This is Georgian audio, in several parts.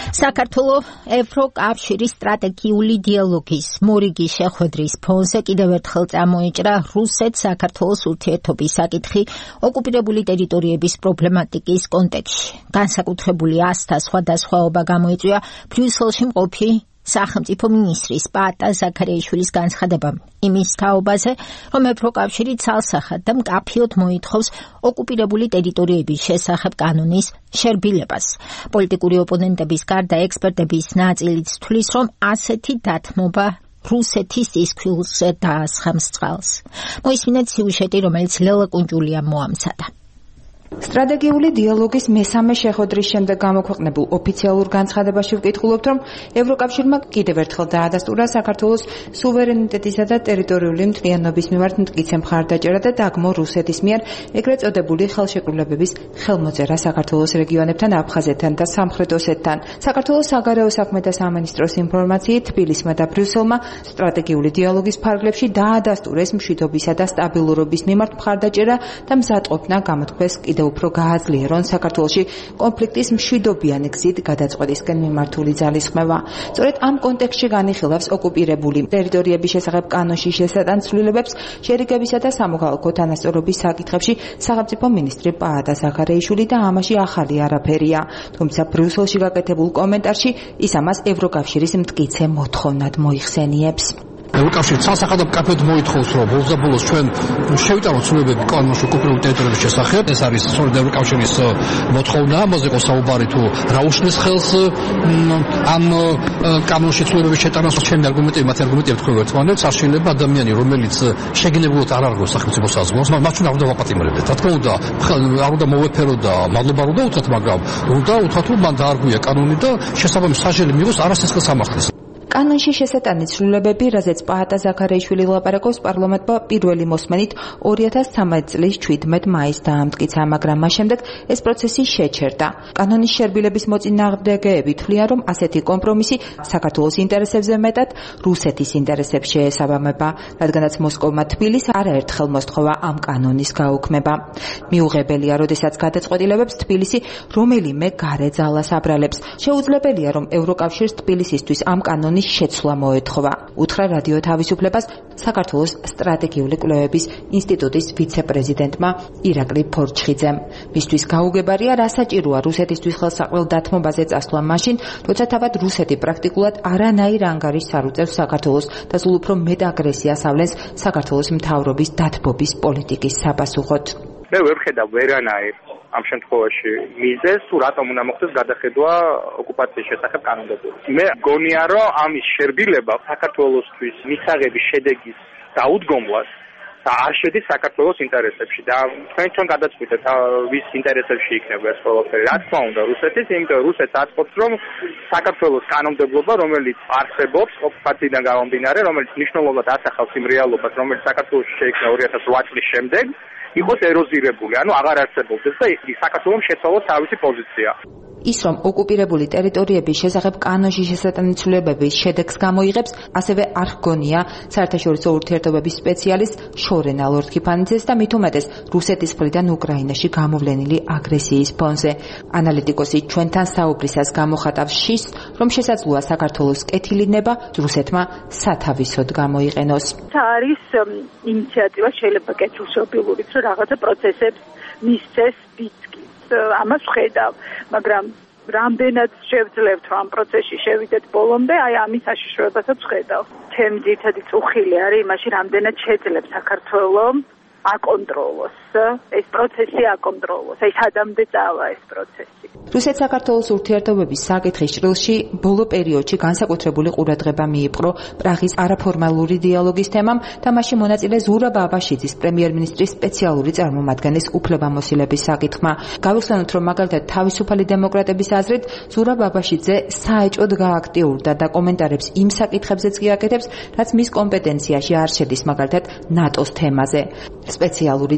საქართველოს ევროკავშირის სტრატეგიული დიალოგის მორიგი შეხვედრის ფონზე კიდევ ერთხელ წამოიჭრა რუსეთ-საქართველოს ურთიერთობის საკითხი ოკუპირებული ტერიტორიების პრობლემატიკის კონტექსტში. განსაკუთრებული ასთა სხვადასხვაობა გამოიწვია ბრიუსელში მყოფი სახელმწიფო მინისტრის პაატა ზაქარიაშვილის განცხადებამ იმის თაობაზე, რომ ევროკავშირი ცალსახად და მკაფიოდ მოითხოვს ოკუპირებული ტერიტორიების შესახებ კანონის შერბილებას. პოლიტიკური ოპონენტების გარდა ექსპერტების ნაწილიც თვლის, რომ ასეთი დათმობა რუსეთის ისქვილზე დაასხამს წყალს. მოისმინეთ სიუჟეტი, რომელიც ლელა კუნჯულიამ მოამზადა. სტრატეგიული დიალოგის მესამე შეხვედრის შემდეგ გამოქვეყნებულ ოფიციალურ განცხადებაში ვკითხულობთ, რომ ევროკავშირმა კიდევ ერთხელ დაადასტურა საქართველოს სუვერენიტეტისა და ტერიტორიული მთლიანობის მიმართ მტკიცე მხარდაჭერა და დაგმო რუსეთის მიერ ეგრეთ წოდებული ხელშეკრულებების ხელმოწერა საქართველოს რეგიონებთან, აფხაზეთთან და სამხრეთ ოსეთთან. საქართველოს საგარეო საქმეთა სამინისტროს ინფორმაციით, თბილისმა და ბრიუსელმა სტრატეგიული დიალოგის ფარგლებში დაადასტურეს მშვიდობისა და სტაბილურობის მიმართ მხარდაჭერა და მზადყოფნა გამოთქვეს უფრო გააძლიერონ საქართველოში კონფლიქტის მშვიდობიანი გზით გადაწყვეტისკენ მიმართული ძალისხმევა. სწორედ ამ კონტექსტში განიხილავს ოკუპირებული ტერიტორიების შესახებ კანონში შესატანცვლილებებს შერიგებისა და სამოქალაქო თანასწორობის საკითხებში სახელმწიფო მინისტრი პაატა ზაქარიაშვილი და ამაში ახალი არაფერია. თუმცა ბრიუსელში გაკეთებულ კომენტარში ის ამას ევროკავშირის მტკიცე მოთხოვნად მოიხსენიებს. ევროკავშირი ცალსახად მკაფიოდ მოითხოვს, რომ ბოლოს ჩვენ შევიტანოთ ცვლილებები კანონში ოკუპირებული ტერიტორიების შესახებ. ეს არის სწორედ ევროკავშირის მოთხოვნა, ამაზე იყო საუბარი თუ რა უშლის ხელს ამ კანონში ცვლილებების შეტანას. ჩემი არგუმენტები, მათი არგუმენტები თქვენ ერთმანეთს არ შეიძლება ადამიანი, რომელიც შეგნებულად არ არგოს სახელმწიფო საზღვრებს, მათ ჩვენ არ უნდა ვაპატიმრებდეთ. რა თქმა უნდა, არ უნდა მოვეფერო და მადლობა არ უნდა უთხრათ, მაგრამ უნდა უთხრათ, რომ მან დაარღვია კანონი და შესაბამის საჟელი მიიღოს არასესხელ სამართლის. კანონში შესატანი ცვლილებები, რაზეც პაატა ზაქარიაშვილი ლაპარაკობს პარლამენტმა პირველი მოსმენით 2013 წლის 17 მაისს დაამტკიცა, მაგრამ მას შემდეგ ეს პროცესი შეჩერდა. კანონის შერბილების მოწინააღმდეგეები თვლიან, რომ ასეთი კომპრომისი საქართველოს ინტერესებზე მეტად რუსეთის ინტერესებს შეესაბამება, რადგანაც მოსკოვმა თბილისს არაერთხელ მოსთხოვა ამ კანონის გაუქმება. მიუღებელია, როდესაც გადაწყვეტილებებს თბილისი რომელიმე გარე ძალას აბრალებს. შეუძლებელია, რომ ევროკავშირს თბილისისთვის ამ კანონის შეცვლა მოეთხოვა. უთხრა რადიო თავისუფლებას საქართველოს სტრატეგიული კვლევების ინსტიტუტის ვიცე-პრეზიდენტმა ირაკლი ფორჩხიძემ. მისთვის გაუგებარია, რა საჭიროა რუსეთისთვის ხელსაყრელ დათმობაზე წასვლა მაშინ, როცა თავად რუსეთი პრაქტიკულად არანაირ ანგარიშს არ უწევს საქართველოს და სულ უფრო მეტ აგრესიას ავლენს საქართველოს მთავრობის დათბობის პოლიტიკის საპასუხოდ. მე ვერ ხედავ ვერანაირ ამ შემთხვევაში მიზეზს, თუ რატომ უნდა მოხდეს გადახედვა ოკუპაციის შესახებ კანონმდებლობით. მე გონია, რომ ამის შერბილება საქართველოსთვის მისაღების შედეგის დაუდგომლას და არ შედის საქართველოს ინტერესებში და თქვენ გადაწყვეტეთ ვის ინტერესებში იქნება ეს ყველაფერი. რა თქმა უნდა რუსეთის, იმიტომ რუსეთს აწყობს, რომ საქართველოს კანონმდებლობა, რომელიც არსებობს ოკუპაციიდან გამომდინარე, რომელიც მნიშვნელოვნად ასახავს იმ რეალობას, რომელიც საქართველოში შეიქმნა 2008 წლის შემდეგ, იყოს ეროზირებული, ანუ აღარ არსებობდეს და საქართველოს შეცვალოს თავისი პოზიცია. ის, რომ ოკუპირებული ტერიტორიების შესახებ კანონში შესატანი ცვლილებების შედეგს გამოიღებს, ასევე არ ჰგონია საერთაშორისო ურთიერთობების სპეციალისტ შორენა ლორთქიფანიძეს და მით უმეტეს რუსეთის მხრიდან უკრაინაში გამოვლენილი აგრესიის ფონზე. ანალიტიკოსი ჩვენთან საუბრისას გამოხატავს შის, რომ შესაძლოა საქართველოს კეთილინება რუსეთმა სათავისოდ გამოიყენოს. არის ინიციატივა შეიძლება კეთილშობილურიც, რომ რაღაცა პროცესებს მისცეს ბიცკი. ამას ვხედავ, მაგრამ რამდენად შევძლებთ ამ პროცესში შევიდეთ ბოლომდე, აი ამის საშიშროებასაც ვხედავ. ჩემი ძირითადი წუხილი არის იმაში, რამდენად შეძლებს საქართველოს აკონტროლოს ეს პროცესი, აკონტროლოს, აი სადამდე წავა ეს პროცესი. რუსეთ-საქართველოს ურთიერთობების საკითხის ჭრილში ბოლო პერიოდში განსაკუთრებული ყურადღება მიიპყრო პრაღის არაფორმალური დიალოგის თემამ და მასში მონაწილე ზურაბ აბაშიძის პრემიერ-მინისტრის სპეციალური წარმომადგენლის უფლებამოსილების საკითხმა. გავიხსენოთ, რომ მაგალითად თავისუფალი დემოკრატების აზრით ზურაბ აბაშიძე საეჭვოდ გააქტიურდა და კომენტარებს იმ საკითხებზეც კი აკეთებს, რაც მის კომპეტენციაში არ შედის, მაგალითად ნატოს თემაზე. სპეციალური წარმომადგენელი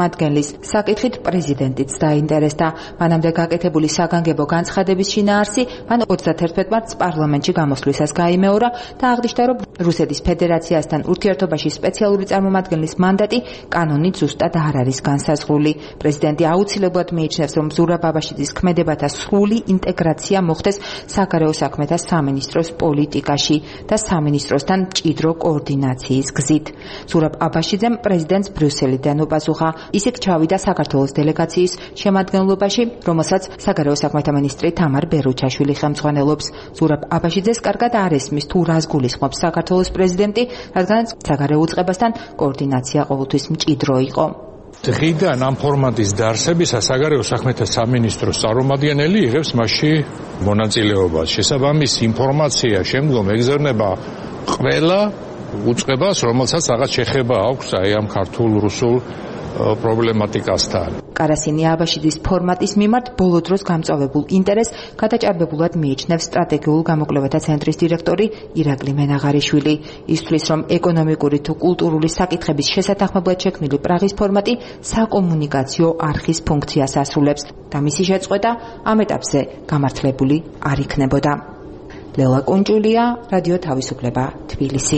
წარმომადგენლის საკითხით პრეზიდენტიც დაინტერესდა. მანამდე გაკეთებული საგანგებო განცხადების შინაარსი მან 31 მარტს პარლამენტში გამოსვლისას გაიმეორა და აღნიშნა, რომ რუსეთის ფედერაციასთან ურთიერთობაში სპეციალური წარმომადგენლის მანდატი კანონით ზუსტად არ არის განსაზღვრული. პრეზიდენტი აუცილებლად მიიჩნევს, რომ ზურაბ აბაშიძის ქმედებათა სრული ინტეგრაცია მოხდეს საგარეო საქმეთა სამინისტროს პოლიტიკაში და სამინისტროსთან მჭიდრო კოორდინაციის გზით. ზურაბ აბაშიძემ პრეზიდენტს ბრიუსელიდან უპასუხა. ის იქ ჩავიდა საქართველოს დელეგაციის შემადგენლობაში, რომელსაც საგარეო საქმეთა მინისტრი თამარ ბერუჩაშვილი ხელმძღვანელობს. ზურაბ აბაშიძეს კარგად არ ესმის თუ რას გულისხმობს საქართველოს პრეზიდენტი, რადგანაც საგარეო უწყებასთან კოორდინაცია ყოველთვის მჭიდრო იყო. დღიდან ამ ფორმატის დაარსებისას საგარეო საქმეთა სამინისტროს წარმომადგენელი იღებს მასში მონაწილეობას. შესაბამის ინფორმაცია შემდგომ ეგზერნება ყველა უწყებას, რომელსაც რაღაც შეხება აქვს აი ამ ქართულ-რუსულ პრობლემატიკასთან. კარასინი აბაშიძის ფორმატის მიმართ ბოლო დროს გამწვავებულ ინტერესს გადაჭარბებულად მიიჩნევს სტრატეგიულ გამოკვლევათა ცენტრის დირექტორი ირაკლი მენაღარიშვილი. ის თვლის, რომ ეკონომიკური თუ კულტურული საკითხების შესათანხმებლად შექმნილი პრაღის ფორმატი საკომუნიკაციო არხის ფუნქციას ასრულებს და მისი შეწყვეტა ამ ეტაპზე გამართლებული არ იქნებოდა. ლელა კუნჭულია, რადიო თავისუფლება, თბილისი.